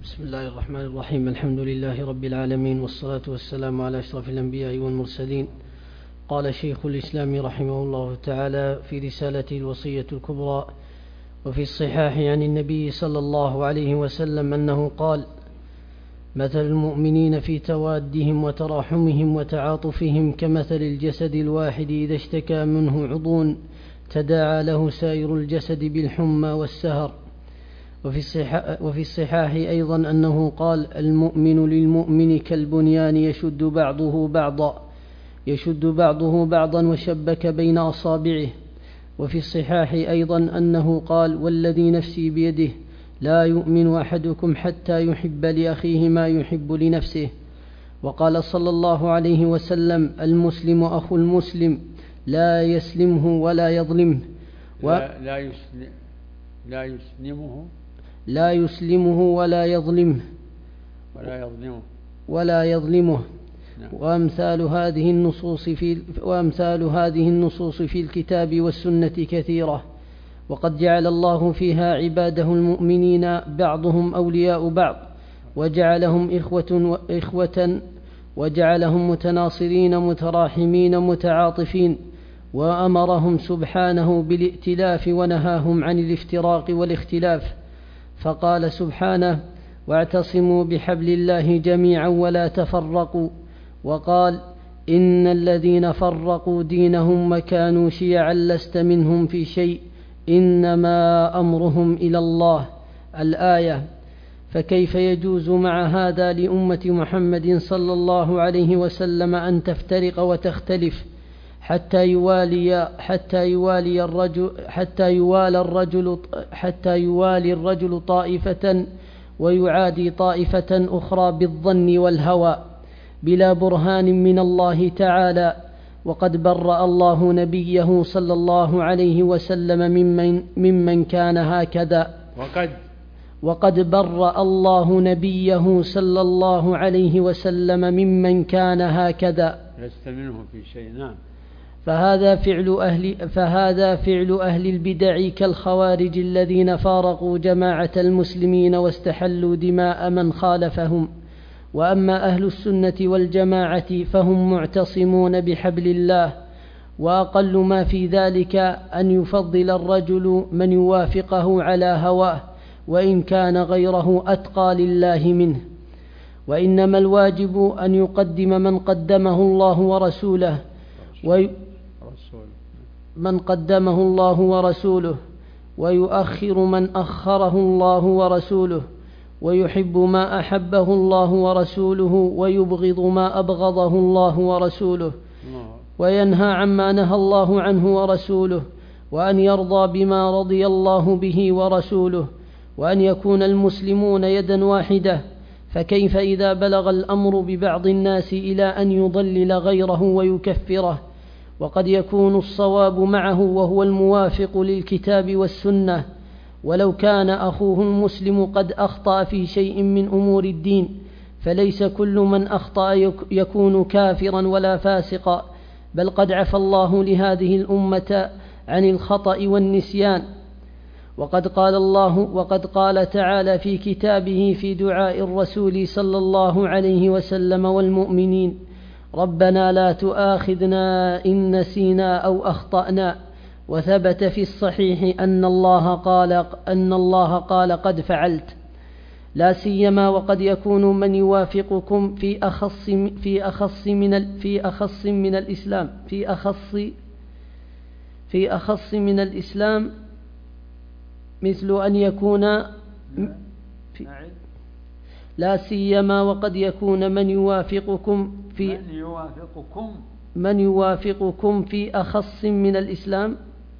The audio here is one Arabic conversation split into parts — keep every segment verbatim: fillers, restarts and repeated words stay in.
بسم الله الرحمن الرحيم. الحمد لله رب العالمين، والصلاة والسلام على أشرف الأنبياء والمرسلين. قال شيخ الإسلام رحمه الله تعالى في رسالته الوصية الكبرى: وفي الصحاح عن النبي صلى الله عليه وسلم أنه قال: مثل المؤمنين في توادهم وتراحمهم وتعاطفهم كمثل الجسد الواحد إذا اشتكى منه عضو تداعى له سائر الجسد بالحمى والسهر. وفي الصحاح, وفي الصحاح أيضا أنه قال: المؤمن للمؤمن كالبنيان يشد بعضه بعضا يشد بعضه بعضا وشبك بين أصابعه. وفي الصحاح أيضا أنه قال: والذي نفسي بيده لا يؤمن أحدكم حتى يحب لأخيه ما يحب لنفسه. وقال صلى الله عليه وسلم: المسلم أخو المسلم لا يسلمه ولا يظلمه و... لا, لا, يسلم لا يسلمه لا يسلمه ولا يظلمه ولا يظلمه ولا يظلمه نعم. وأمثال هذه النصوص في وأمثال هذه النصوص في الكتاب والسنة كثيرة، وقد جعل الله فيها عباده المؤمنين بعضهم أولياء بعض، وجعلهم إخوة إخوة وجعلهم متناصرين متراحمين متعاطفين، وأمرهم سبحانه بالائتلاف ونهاهم عن الافتراق والاختلاف، فقال سبحانه: واعتصموا بحبل الله جميعا ولا تفرقوا. وقال: إن الذين فرقوا دينهم وكانوا شيعا لست منهم في شيء إنما أمرهم إلى الله. الآية. فكيف يجوز مع هذا لأمة محمد صلى الله عليه وسلم أن تفترق وتختلف حتى يوالي حتى يوالي الرجل حتى يوالي الرجل حتى يوالي الرجل طائفة ويعادي طائفة أخرى بالظن والهوى بلا برهان من الله تعالى؟ وقد برأ الله نبيه صلى الله عليه وسلم ممن, ممن كان هكذا. وقد وقد برأ الله نبيه صلى الله عليه وسلم ممن كان هكذا لست منه في شيء. نعم. فهذا فعل أهل فهذا فعل أهل البدع كالخوارج الذين فارقوا جماعة المسلمين واستحلوا دماء من خالفهم. وأما أهل السنة والجماعة فهم معتصمون بحبل الله، وأقل ما في ذلك أن يفضل الرجل من يوافقه على هواه وإن كان غيره أتقى لله منه. وإنما الواجب أن يقدم من قدمه الله ورسوله وي من قدمه الله ورسوله ويؤخر من أخره الله ورسوله، ويحب ما أحبه الله ورسوله ويبغض ما أبغضه الله ورسوله، وينهى عما نهى الله عنه ورسوله، وأن يرضى بما رضي الله به ورسوله، وأن يكون المسلمون يدا واحدة. فكيف إذا بلغ الأمر ببعض الناس إلى أن يضلل غيره ويكفره، وقد يكون الصواب معه وهو الموافق للكتاب والسنة، ولو كان أخوه المسلم قد أخطأ في شيء من أمور الدين، فليس كل من أخطأ يكون كافرا ولا فاسقا، بل قد عفى الله لهذه الأمة عن الخطأ والنسيان. وقد قال الله وقد قال تعالى في كتابه في دعاء الرسول صلى الله عليه وسلم والمؤمنين: ربنا لا تؤاخذنا إن نسينا أو أخطأنا. وثبت في الصحيح أن الله قال أن الله قال قد فعلت. لا سيما وقد يكون من يوافقكم في أخص في أخص من في أخص من الإسلام في أخص في أخص من الإسلام مثل أن يكون في لا سيما وقد يكون من يوافقكم في من يوافقكم من يوافقكم في أخص من الإسلام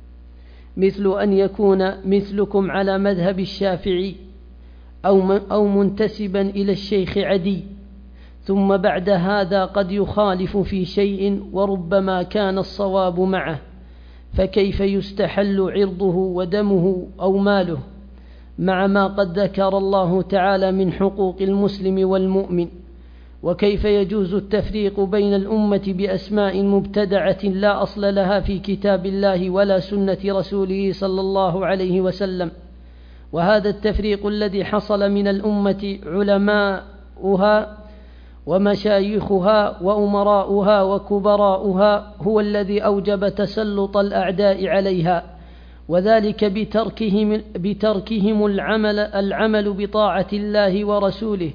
مثل أن يكون مثلكم على مذهب الشافعي أو أو منتسبا إلى الشيخ عدي، ثم بعد هذا قد يخالف في شيء وربما كان الصواب معه، فكيف يستحل عرضه ودمه أو ماله مع ما قد ذكر الله تعالى من حقوق المسلم والمؤمن؟ وكيف يجوز التفريق بين الأمة بأسماء مبتدعة لا أصل لها في كتاب الله ولا سنة رسوله صلى الله عليه وسلم؟ وهذا التفريق الذي حصل من الأمة علماؤها ومشايخها وأمراؤها وكبراؤها هو الذي أوجب تسلط الأعداء عليها، وذلك بتركهم, بتركهم العمل, العمل بطاعة الله ورسوله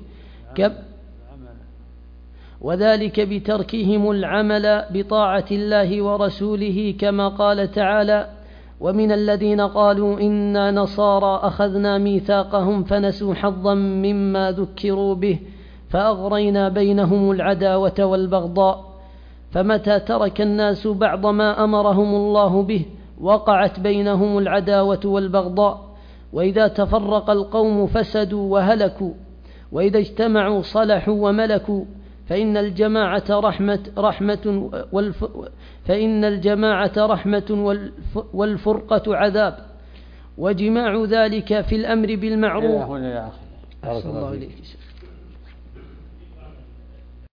وذلك بتركهم العمل بطاعة الله ورسوله كما قال تعالى: ومن الذين قالوا إنا نصارى أخذنا ميثاقهم فنسوا حظا مما ذكروا به فأغرينا بينهم العداوة والبغضاء. فمتى ترك الناس بعض ما أمرهم الله به وقعت بينهم العداوة والبغضاء، وإذا تفرق القوم فسدوا وهلكوا، وإذا اجتمعوا صلحوا وملكوا، فإن الجماعة رحمة رحمة والف فإن الجماعة رحمة والف والفرقة عذاب، وجماع ذلك في الأمر بالمعروف. هنا يا أخي. أحسن الله إليك.